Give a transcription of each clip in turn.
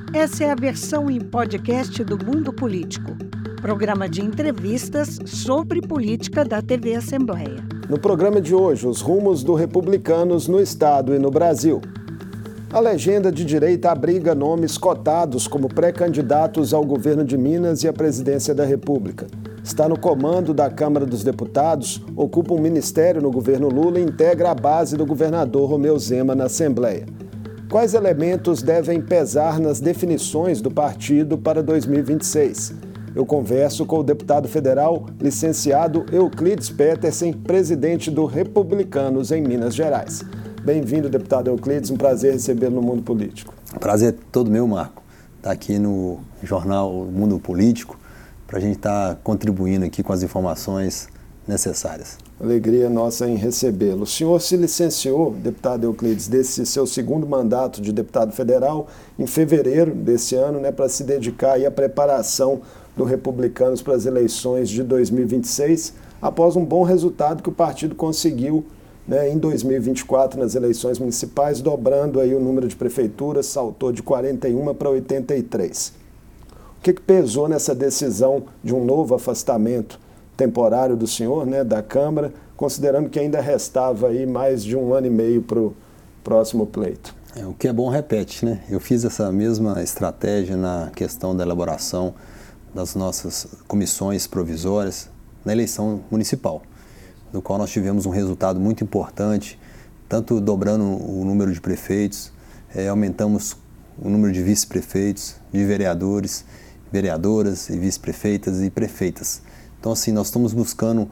Essa é a versão em podcast do Mundo Político, programa de entrevistas sobre política da TV Assembleia. No programa de hoje, os rumos do Republicanos no Estado e no Brasil. A legenda de direita abriga nomes cotados como pré-candidatos ao governo de Minas e à presidência da República. Está no comando da Câmara dos Deputados, ocupa um ministério no governo Lula e integra a base do governador Romeu Zema na Assembleia. Quais elementos devem pesar nas definições do partido para 2026? Eu converso com o deputado federal, licenciado Euclides Petersen, presidente do Republicanos em Minas Gerais. Bem-vindo, deputado Euclides, um prazer recebê-lo no Mundo Político. Prazer todo meu, Marco, estar aqui no jornal Mundo Político para a gente estar contribuindo aqui com as informações necessárias. Alegria nossa em recebê-lo. O senhor se licenciou, deputado Euclides, desse seu segundo mandato de deputado federal em fevereiro desse ano, para se dedicar aí à preparação do Republicanos para as eleições de 2026, após um bom resultado que o partido conseguiu em 2024 nas eleições municipais, dobrando aí o número de prefeituras, saltou de 41 para 83. O que pesou nessa decisão de um novo afastamento temporário do senhor, da Câmara, considerando que ainda restava aí mais de um ano e meio para o próximo pleito? O que é bom repete, Eu fiz essa mesma estratégia na questão da elaboração das nossas comissões provisórias na eleição municipal, no qual nós tivemos um resultado muito importante, tanto dobrando o número de prefeitos, aumentamos o número de vice-prefeitos, de vereadores, vereadoras e vice-prefeitas e prefeitas. Então, assim, nós estamos buscando,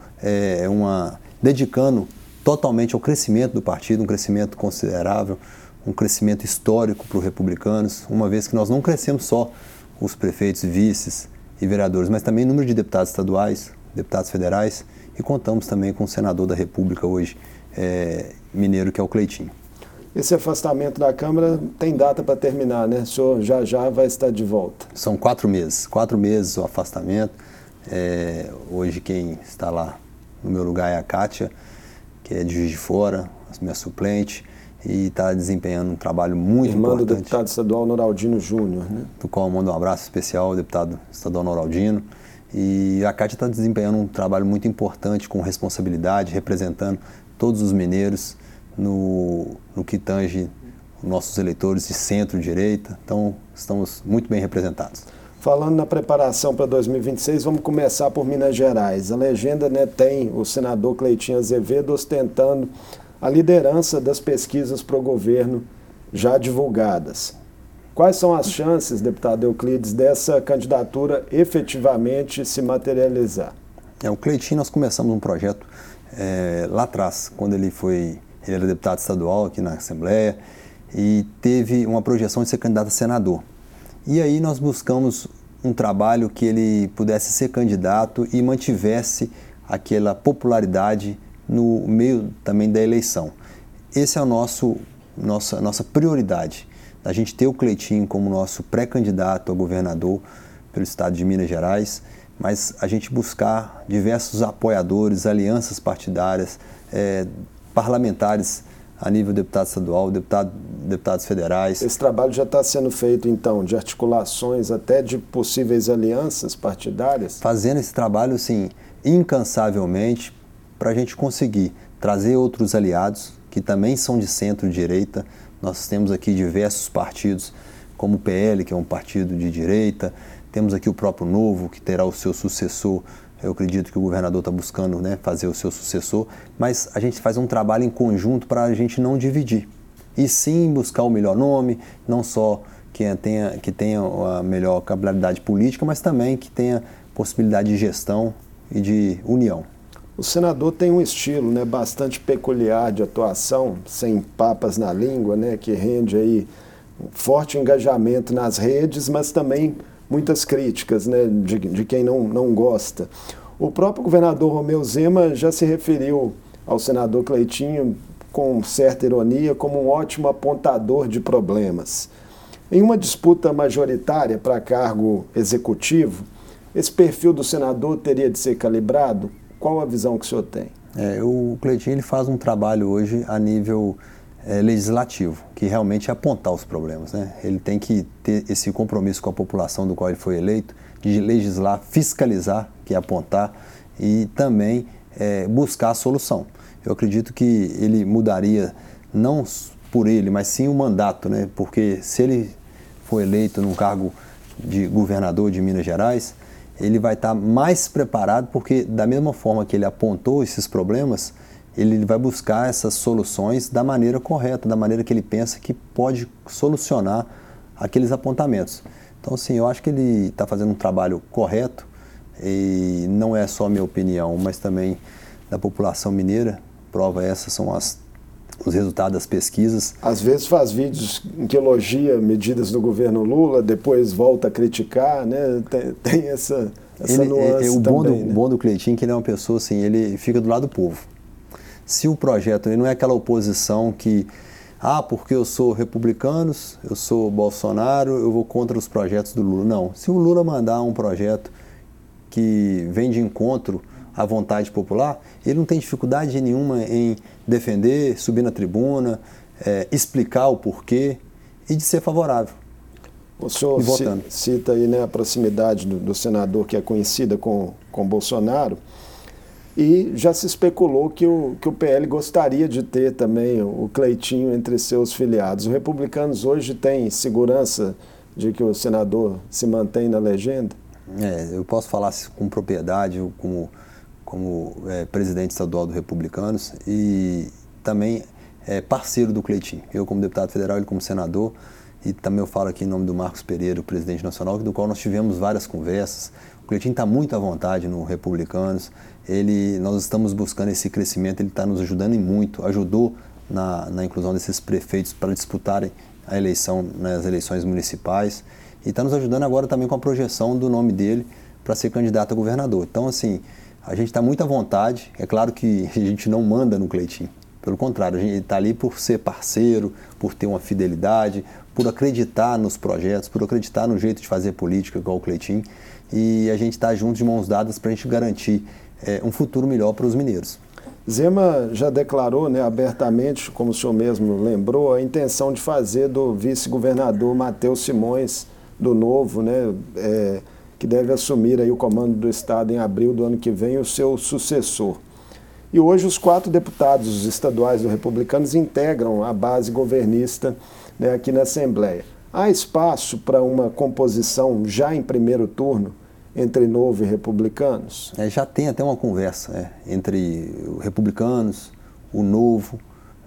dedicando totalmente ao crescimento do partido, um crescimento considerável, um crescimento histórico para os republicanos, uma vez que nós não crescemos só os prefeitos, vices e vereadores, mas também o número de deputados estaduais, deputados federais, e contamos também com o senador da República hoje, mineiro, que é o Cleitinho. Esse afastamento da Câmara tem data para terminar, O senhor já vai estar de volta. São 4 meses o afastamento. Hoje quem está lá no meu lugar é a Kátia, que é de Juiz de Fora, minha suplente, e está desempenhando um trabalho muito importante. Irmã do deputado estadual Noraldino Júnior, Do qual eu mando um abraço especial ao deputado estadual Noraldino. E a Kátia está desempenhando um trabalho muito importante, com responsabilidade, representando todos os mineiros no que tange nossos eleitores de centro-direita. Então, estamos muito bem representados. Falando na preparação para 2026, vamos começar por Minas Gerais. A legenda tem o senador Cleitinho Azevedo ostentando a liderança das pesquisas para o governo já divulgadas. Quais são as chances, deputado Euclides, dessa candidatura efetivamente se materializar? O Cleitinho, nós começamos um projeto lá atrás, quando ele era deputado estadual aqui na Assembleia e teve uma projeção de ser candidato a senador. E aí nós buscamos um trabalho que ele pudesse ser candidato e mantivesse aquela popularidade no meio também da eleição. Esse é nossa prioridade, a gente ter o Cleitinho como nosso pré-candidato a governador pelo estado de Minas Gerais, mas a gente buscar diversos apoiadores, alianças partidárias, parlamentares a nível deputado estadual, deputados federais. Esse trabalho já está sendo feito, então, de articulações até de possíveis alianças partidárias? Fazendo esse trabalho, assim, incansavelmente, para a gente conseguir trazer outros aliados, que também são de centro-direita. Nós temos aqui diversos partidos, como o PL, que é um partido de direita, temos aqui o próprio Novo, que terá o seu sucessor. Eu acredito que o governador está buscando fazer o seu sucessor, mas a gente faz um trabalho em conjunto para a gente não dividir. E sim buscar o melhor nome, não só que tenha a melhor capilaridade política, mas também que tenha possibilidade de gestão e de união. O senador tem um estilo bastante peculiar de atuação, sem papas na língua, que rende aí um forte engajamento nas redes, mas também muitas críticas de quem não gosta. O próprio governador Romeu Zema já se referiu ao senador Cleitinho com certa ironia como um ótimo apontador de problemas. Em uma disputa majoritária para cargo executivo, esse perfil do senador teria de ser calibrado? Qual a visão que o senhor tem? O Cleitinho ele faz um trabalho hoje a nível legislativo, que realmente é apontar os problemas, né? Ele tem que ter esse compromisso com a população do qual ele foi eleito, de legislar, fiscalizar, que é apontar, e também buscar a solução. Eu acredito que ele mudaria, não por ele, mas sim o mandato, né? Porque se ele for eleito num cargo de governador de Minas Gerais, ele vai estar mais preparado, porque da mesma forma que ele apontou esses problemas, ele vai buscar essas soluções da maneira correta, da maneira que ele pensa que pode solucionar aqueles apontamentos. Então, sim, eu acho que ele está fazendo um trabalho correto, e não é só a minha opinião, mas também da população mineira. Prova essas são os resultados das pesquisas. Às vezes faz vídeos em que elogia medidas do governo Lula, depois volta a criticar, né? Tem essa nuance o também. O bom do Cleitinho é que ele é uma pessoa assim, ele fica do lado do povo. Se o projeto, ele não é aquela oposição que, porque eu sou republicano, eu sou Bolsonaro, eu vou contra os projetos do Lula. Não, se o Lula mandar um projeto que vem de encontro à vontade popular, ele não tem dificuldade nenhuma em defender, subir na tribuna, explicar o porquê e de ser favorável. O senhor cita aí, né, a proximidade do senador, que é conhecida com Bolsonaro, e já se especulou que o PL gostaria de ter também o Cleitinho entre seus filiados. Os republicanos hoje têm segurança de que o senador se mantém na legenda? Eu posso falar com propriedade, como presidente estadual do Republicanos, e também parceiro do Cleitinho. Eu como deputado federal, ele como senador, e também eu falo aqui em nome do Marcos Pereira, o presidente nacional, do qual nós tivemos várias conversas. O Cleitinho está muito à vontade no Republicanos, nós estamos buscando esse crescimento, ele está nos ajudando em muito, ajudou na inclusão desses prefeitos para disputarem a eleição nas eleições municipais, e está nos ajudando agora também com a projeção do nome dele para ser candidato a governador. Então, assim, a gente está muito à vontade. É claro que a gente não manda no Cleitinho. Pelo contrário, a gente está ali por ser parceiro, por ter uma fidelidade, por acreditar nos projetos, por acreditar no jeito de fazer política igual o Cleitinho. E a gente está junto de mãos dadas para a gente garantir um futuro melhor para os mineiros. Zema já declarou, né, abertamente, como o senhor mesmo lembrou, a intenção de fazer do vice-governador Matheus Simões, do Novo, né, que deve assumir aí o comando do Estado em abril do ano que vem, o seu sucessor. E hoje os 4 deputados estaduais do Republicanos integram a base governista, né, aqui na Assembleia. Há espaço para uma composição já em primeiro turno entre Novo e Republicanos? Já tem até uma conversa entre os Republicanos, o Novo,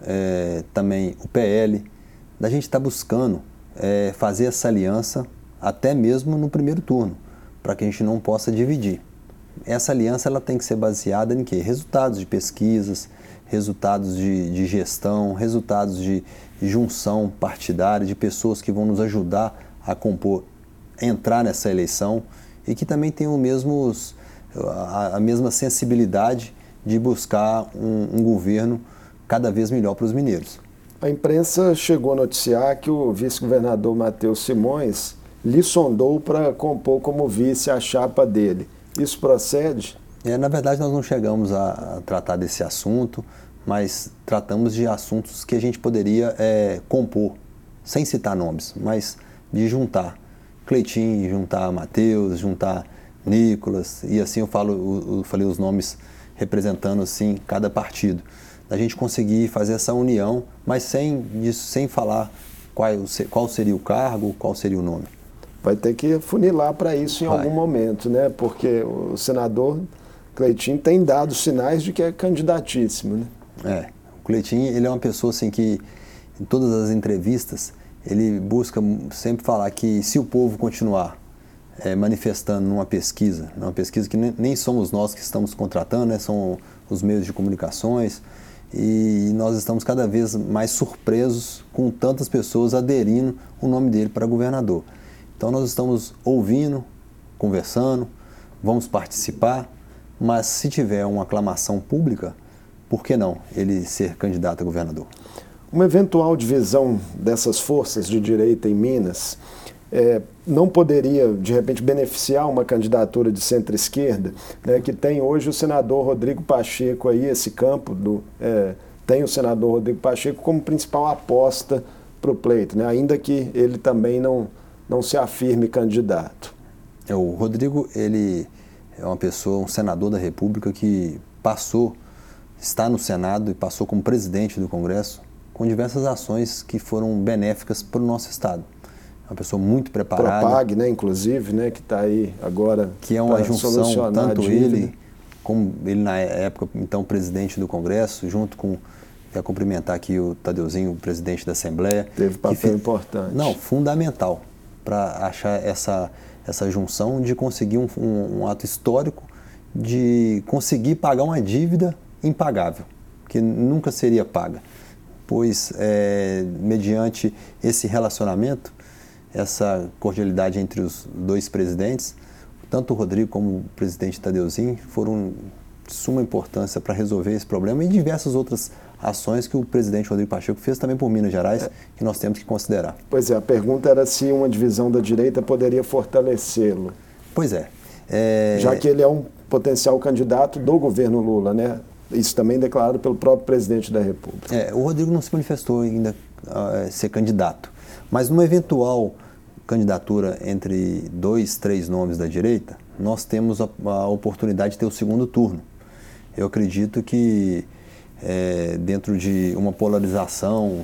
também o PL. A gente está buscando fazer essa aliança até mesmo no primeiro turno, para que a gente não possa dividir. Essa aliança ela tem que ser baseada em quê? Resultados de pesquisas, resultados de gestão, resultados de junção partidária, de pessoas que vão nos ajudar a entrar nessa eleição e que também tenham a mesma sensibilidade de buscar um governo cada vez melhor para os mineiros. A imprensa chegou a noticiar que o vice-governador Matheus Simões lhe sondou para compor como vice a chapa dele. Isso procede? Na verdade, nós não chegamos a tratar desse assunto, mas tratamos de assuntos que a gente poderia compor, sem citar nomes, mas de juntar Cleitinho, juntar Matheus, juntar Nicolas, e assim eu falei os nomes representando assim cada partido. A gente conseguir fazer essa união, mas sem falar qual seria o cargo, qual seria o nome. Vai ter que funilar para isso em algum momento, né? Porque o senador Cleitinho tem dado sinais de que é candidatíssimo, né? O Cleitinho, ele é uma pessoa assim que, em todas as entrevistas, ele busca sempre falar que se o povo continuar manifestando numa pesquisa que nem somos nós que estamos contratando, né? São os meios de comunicações, e nós estamos cada vez mais surpresos com tantas pessoas aderindo o nome dele para governador. Então nós estamos ouvindo, conversando, vamos participar, mas se tiver uma aclamação pública, por que não ele ser candidato a governador? Uma eventual divisão dessas forças de direita em Minas não poderia, de repente, beneficiar uma candidatura de centro-esquerda, né, que tem hoje o senador Rodrigo Pacheco, aí, esse campo tem o senador Rodrigo Pacheco como principal aposta para o pleito, né? Ainda que ele também não se afirme candidato. O Rodrigo, ele é uma pessoa, um senador da República que está no Senado e passou como presidente do Congresso com diversas ações que foram benéficas para o nosso Estado. É uma pessoa muito preparada. Propag, né, inclusive, né, que está aí agora. Que é uma junção, tanto ele, como ele na época, então, presidente do Congresso, junto com, quero cumprimentar aqui o Tadeuzinho, o presidente da Assembleia. Teve papel importante. Não, fundamental para achar essa junção de conseguir um ato histórico de conseguir pagar uma dívida impagável, que nunca seria paga, pois mediante esse relacionamento, essa cordialidade entre os dois presidentes, tanto o Rodrigo como o presidente Tadeuzinho foram de suma importância para resolver esse problema e diversas outras ações que o presidente Rodrigo Pacheco fez também por Minas Gerais, que nós temos que considerar. Pois é, a pergunta era se uma divisão da direita poderia fortalecê-lo. Pois é. Já que ele é um potencial candidato do governo Lula, né? Isso também declarado pelo próprio presidente da República. O Rodrigo não se manifestou ainda ser candidato, mas numa eventual candidatura entre 2, 3 nomes da direita, nós temos a oportunidade de ter o segundo turno. Eu acredito que dentro de uma polarização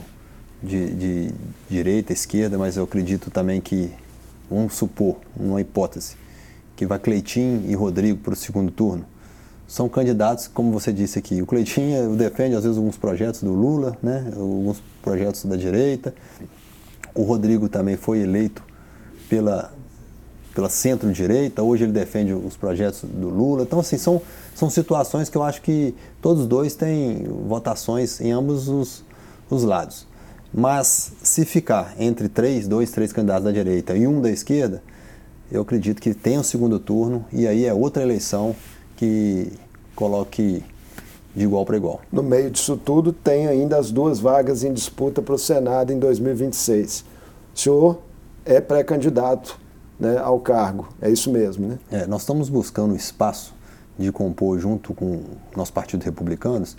de direita, esquerda, mas eu acredito também que, vamos supor, uma hipótese, que vai Cleitinho e Rodrigo para o segundo turno, são candidatos, como você disse aqui, o Cleitinho defende às vezes alguns projetos do Lula, né, alguns projetos da direita, o Rodrigo também foi eleito pela centro-direita, hoje ele defende os projetos do Lula, então assim, são situações que eu acho que todos os dois têm votações em ambos os lados. Mas se ficar entre 2, 3 candidatos da direita e um da esquerda, eu acredito que tem um segundo turno e aí é outra eleição que coloque de igual para igual. No meio disso tudo, tem ainda as 2 vagas em disputa para o Senado em 2026. O senhor é pré-candidato, né, ao cargo, é isso mesmo, né? Nós estamos buscando espaço de compor junto com o nosso Partido Republicanos.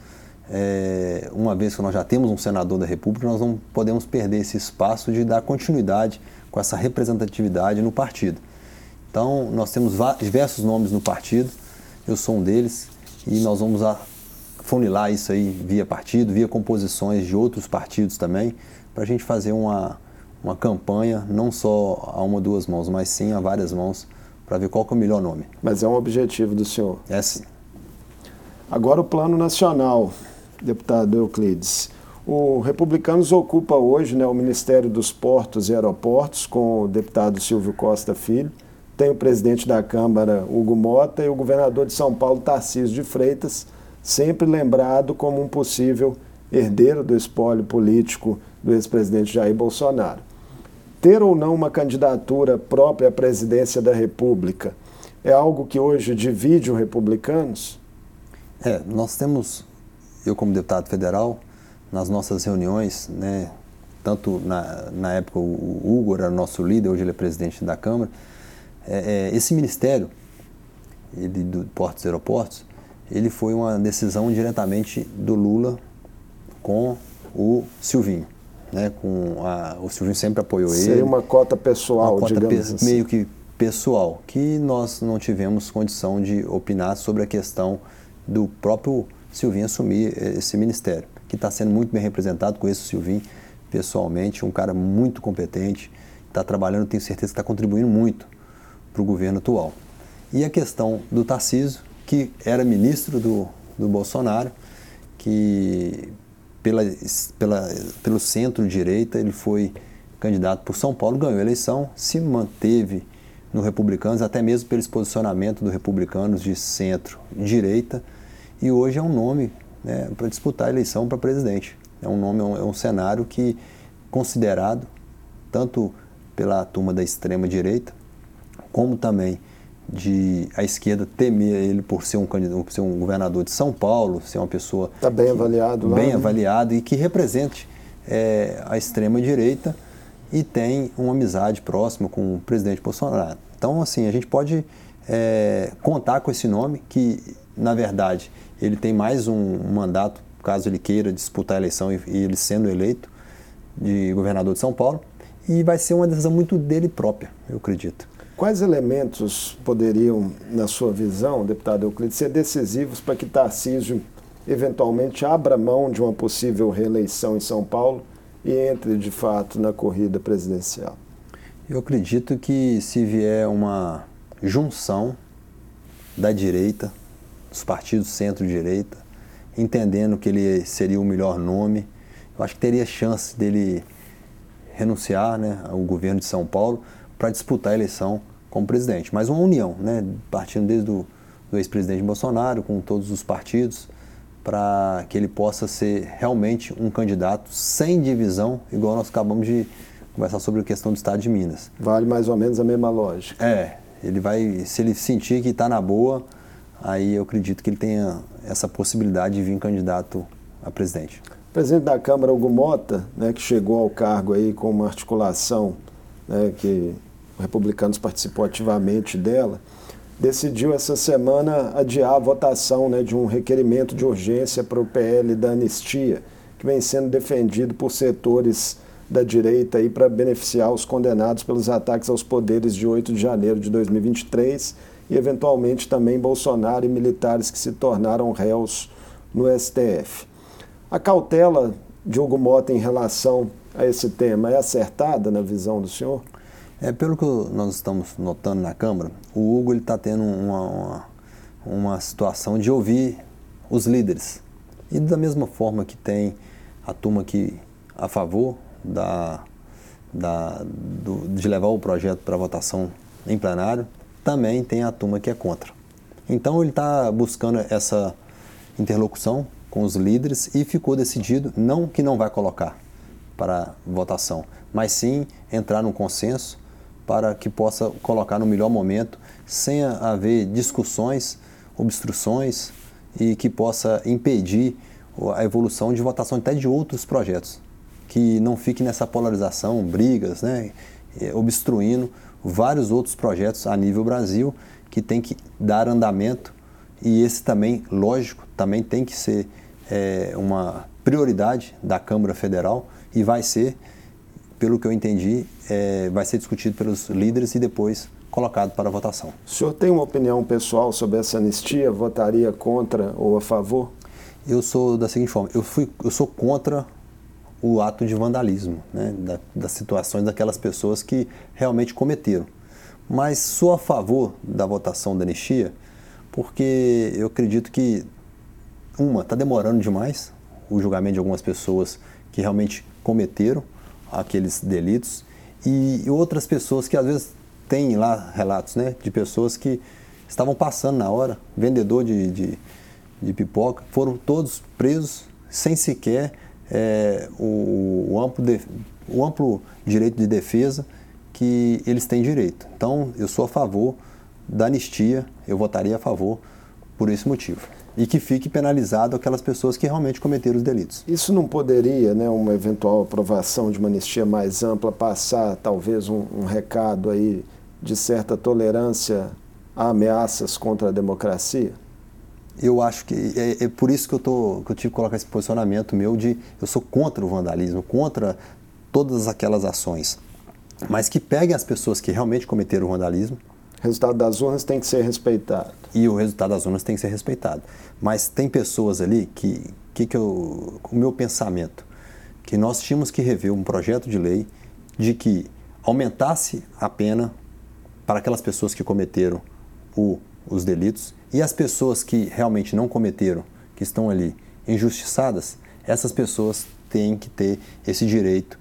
Uma vez que nós já temos um senador da República, nós não podemos perder esse espaço de dar continuidade com essa representatividade no partido. Então, nós temos diversos nomes no partido, eu sou um deles, e nós vamos afunilar isso aí via partido, via composições de outros partidos também, para a gente fazer uma campanha, não só a 1 ou 2 mãos, mas sim a várias mãos, para ver qual que é o melhor nome. Mas é um objetivo do senhor? É sim. Agora o plano nacional, deputado Euclides. O Republicanos ocupa hoje, né, o Ministério dos Portos e Aeroportos, com o deputado Silvio Costa Filho, tem o presidente da Câmara, Hugo Mota, e o governador de São Paulo, Tarcísio de Freitas, sempre lembrado como um possível herdeiro do espólio político do ex-presidente Jair Bolsonaro. Ter ou não uma candidatura própria à presidência da República é algo que hoje divide os republicanos? Nós temos, eu como deputado federal, nas nossas reuniões, né, tanto na época o Hugo era nosso líder, hoje ele é presidente da Câmara, esse ministério do Portos e Aeroportos, ele foi uma decisão diretamente do Lula com o Silvinho. Né, o Silvinho sempre apoiou ele. Seria uma cota pessoal, digamos assim. Meio que pessoal, que nós não tivemos condição de opinar sobre a questão do próprio Silvinho assumir esse ministério, que está sendo muito bem representado. Conheço o Silvinho pessoalmente, um cara muito competente, está trabalhando, tenho certeza que está contribuindo muito para o governo atual. E a questão do Tarcísio, que era ministro do Bolsonaro, que pelo centro-direita ele foi candidato por São Paulo, ganhou a eleição, se manteve no Republicanos, até mesmo pelo posicionamento do Republicanos de centro-direita, e hoje é um nome, né, para disputar a eleição para presidente. É um cenário que, considerado tanto pela turma da extrema-direita, como também a esquerda temer ele por ser um governador de São Paulo, ser uma pessoa está bem avaliado lá, bem né? avaliado e que represente a extrema-direita e tem uma amizade próxima com o presidente Bolsonaro. Então, assim, a gente pode contar com esse nome que, na verdade, ele tem mais um mandato caso ele queira disputar a eleição e ele sendo eleito de governador de São Paulo, e vai ser uma decisão muito dele própria, eu acredito. Quais elementos poderiam, na sua visão, deputado Euclides, ser decisivos para que Tarcísio eventualmente abra mão de uma possível reeleição em São Paulo e entre, de fato, na corrida presidencial? Eu acredito que se vier uma junção da direita, dos partidos centro-direita, entendendo que ele seria o melhor nome, eu acho que teria chance dele renunciar, né, ao governo de São Paulo para disputar a eleição como presidente. Mas uma união, né, partindo desde do ex-presidente Bolsonaro, com todos os partidos, para que ele possa ser realmente um candidato sem divisão, igual nós acabamos de conversar sobre a questão do estado de Minas. Vale mais ou menos a mesma lógica. Ele vai, se ele sentir que está na boa, aí eu acredito que ele tenha essa possibilidade de vir candidato a presidente. O presidente da Câmara, Hugo Mota, né, que chegou ao cargo aí com uma articulação, né, que os republicanos participou ativamente dela, decidiu essa semana adiar a votação, né, de um requerimento de urgência para o PL da anistia, que vem sendo defendido por setores da direita para beneficiar os condenados pelos ataques aos poderes de 8 de janeiro de 2023 e, eventualmente, também Bolsonaro e militares que se tornaram réus no STF. A cautela de Hugo Mota em relação a esse tema é acertada na visão do senhor? Pelo que nós estamos notando na Câmara, o Hugo está tendo uma situação de ouvir os líderes. E da mesma forma que tem a turma que a favor de levar o projeto para votação em plenário, também tem a turma que é contra. Então ele está buscando essa interlocução com os líderes e ficou decidido, não que não vai colocar para votação, mas sim entrar num consenso para que possa colocar no melhor momento, sem haver discussões, obstruções e que possa impedir a evolução de votação até de outros projetos, que não fique nessa polarização, brigas, né, obstruindo vários outros projetos a nível Brasil que tem que dar andamento, e esse também, lógico, também tem que ser uma prioridade da Câmara Federal e vai ser, pelo que eu entendi, vai ser discutido pelos líderes e depois colocado para votação. O senhor tem uma opinião pessoal sobre essa anistia? Votaria contra ou a favor? Eu sou da seguinte forma, eu sou contra o ato de vandalismo, né, das situações daquelas pessoas que realmente cometeram. Mas sou a favor da votação da anistia porque eu acredito que, está demorando demais o julgamento de algumas pessoas que realmente cometeram aqueles delitos, e outras pessoas que às vezes têm lá relatos, né, de pessoas que estavam passando na hora, vendedor de pipoca, foram todos presos sem sequer o amplo direito de defesa que eles têm direito. Então, eu sou a favor da anistia, eu votaria a favor por esse motivo. E que fique penalizado aquelas pessoas que realmente cometeram os delitos. Isso não poderia, né, uma eventual aprovação de uma anistia mais ampla, passar talvez um recado aí de certa tolerância a ameaças contra a democracia? Eu acho que é por isso que eu tive que colocar esse posicionamento meu eu sou contra o vandalismo, contra todas aquelas ações, mas que peguem as pessoas que realmente cometeram o vandalismo. O resultado das urnas tem que ser respeitado. E o resultado das urnas tem que ser respeitado. Mas tem pessoas ali o meu pensamento, que nós tínhamos que rever um projeto de lei de que aumentasse a pena para aquelas pessoas que cometeram os delitos, e as pessoas que realmente não cometeram, que estão ali injustiçadas, essas pessoas têm que ter esse direito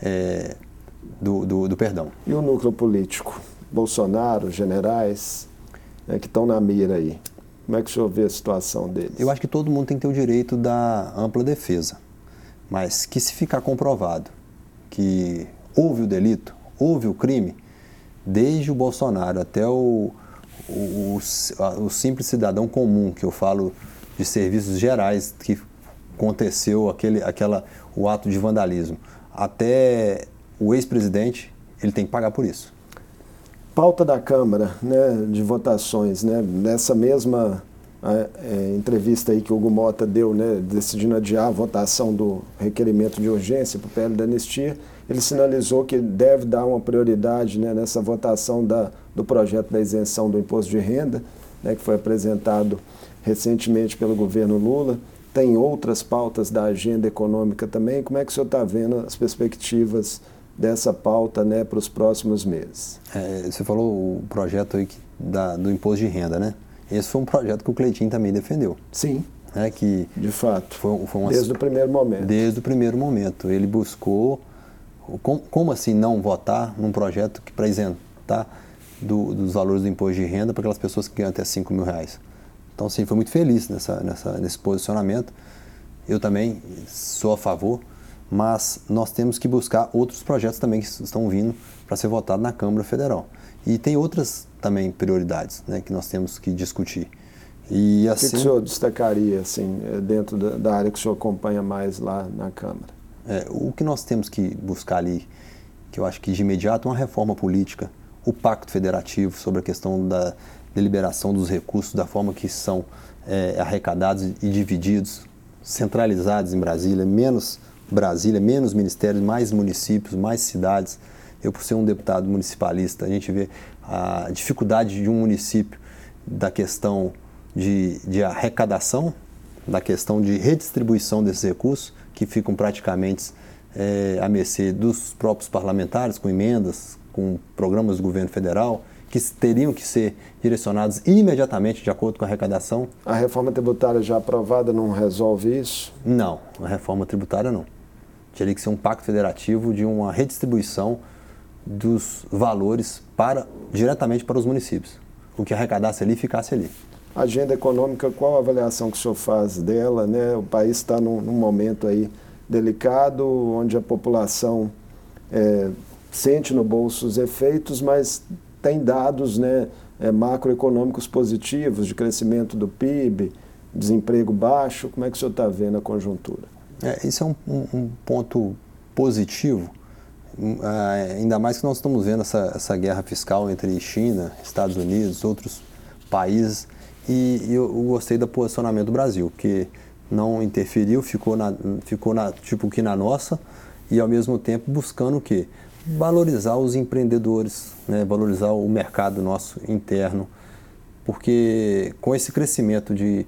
do perdão. E o núcleo político? Bolsonaro, generais, que estão na mira aí. Como é que o senhor vê a situação deles? Eu acho que todo mundo tem que ter o direito da ampla defesa, mas que se ficar comprovado que houve o delito, houve o crime, desde o Bolsonaro até o simples cidadão comum, que eu falo de serviços gerais, que aconteceu o ato de vandalismo, até o ex-presidente, ele tem que pagar por isso. Pauta da Câmara, né, de votações, né, nessa mesma a entrevista aí que o Hugo Mota deu, né, decidindo adiar a votação do requerimento de urgência para o PL da anistia, ele sinalizou que deve dar uma prioridade, né, nessa votação do projeto da isenção do imposto de renda, né, que foi apresentado recentemente pelo governo Lula. Tem outras pautas da agenda econômica também. Como é que o senhor está vendo as perspectivas dessa pauta, né, para os próximos meses? Você falou o projeto aí do imposto de renda, né? Esse foi um projeto que o Cleitinho também defendeu. Sim, que de fato, foi desde o primeiro momento. Desde o primeiro momento. Ele buscou, como assim não votar num projeto que para isentar dos valores do imposto de renda para aquelas pessoas que ganham até R$5.000. Então, sim, foi muito feliz nesse posicionamento. Eu também sou a favor, mas nós temos que buscar outros projetos também que estão vindo para ser votado na Câmara Federal. E tem outras também prioridades, né, que nós temos que discutir. E assim, o que o senhor destacaria assim, dentro da área que o senhor acompanha mais lá na Câmara? O que nós temos que buscar ali, que eu acho que de imediato, é uma reforma política, o Pacto Federativo sobre a questão da deliberação dos recursos, da forma que são arrecadados e divididos, centralizados em Brasília, menos ministérios, mais municípios, mais cidades. Eu, por ser um deputado municipalista, a gente vê a dificuldade de um município da questão de arrecadação, da questão de redistribuição desses recursos, que ficam praticamente à mercê dos próprios parlamentares, com emendas, com programas do governo federal, que teriam que ser direcionados imediatamente de acordo com a arrecadação. A reforma tributária já aprovada não resolve isso? Não, a reforma tributária não. Teria que ser um pacto federativo de uma redistribuição dos valores diretamente para os municípios. O que arrecadasse ali, ficasse ali. A agenda econômica, qual a avaliação que o senhor faz dela, né? O país está num momento aí delicado, onde a população sente no bolso os efeitos, mas tem dados, né, macroeconômicos positivos de crescimento do PIB, desemprego baixo. Como é que o senhor está vendo a conjuntura? Isso é um ponto positivo, ainda mais que nós estamos vendo essa guerra fiscal entre China, Estados Unidos, outros países, e eu gostei do posicionamento do Brasil, que não interferiu, ficou tipo que na nossa, e ao mesmo tempo buscando o quê? Valorizar os empreendedores, né? Valorizar o mercado nosso interno, porque com esse crescimento de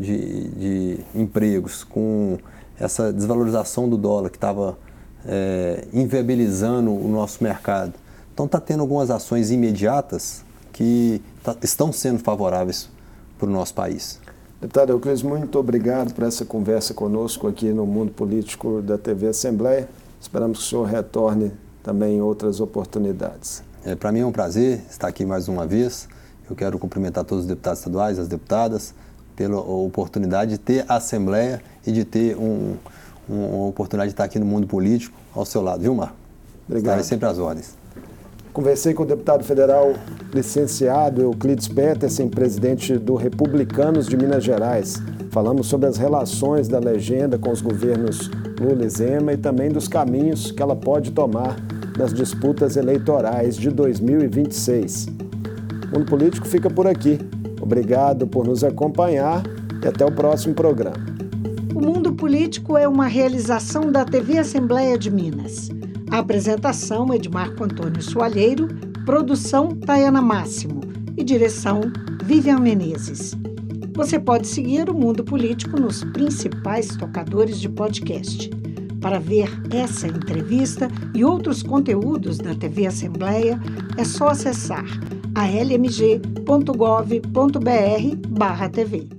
empregos, com essa desvalorização do dólar que estava inviabilizando o nosso mercado, então está tendo algumas ações imediatas que estão sendo favoráveis para o nosso país. Deputado Euclides, muito obrigado por essa conversa conosco aqui no Mundo Político da TV Assembleia. Esperamos que o senhor retorne também em outras oportunidades. Para mim é um prazer estar aqui mais uma vez. Eu quero cumprimentar todos os deputados estaduais, as deputadas, pela oportunidade de ter a Assembleia e de ter uma oportunidade de estar aqui no Mundo Político ao seu lado, viu, Marco? Obrigado. Estarei sempre às ordens. Conversei com o deputado federal licenciado Euclides Petersen, presidente do Republicanos de Minas Gerais. Falamos sobre as relações da legenda com os governos Lula e Zema e também dos caminhos que ela pode tomar nas disputas eleitorais de 2026. O Mundo Político fica por aqui. Obrigado por nos acompanhar e até o próximo programa. O Mundo Político é uma realização da TV Assembleia de Minas. A apresentação é de Marco Antônio Soalheiro, produção Tayana Máximo e direção Vivian Menezes. Você pode seguir o Mundo Político nos principais tocadores de podcast. Para ver essa entrevista e outros conteúdos da TV Assembleia, é só acessar almg.gov.br/tv.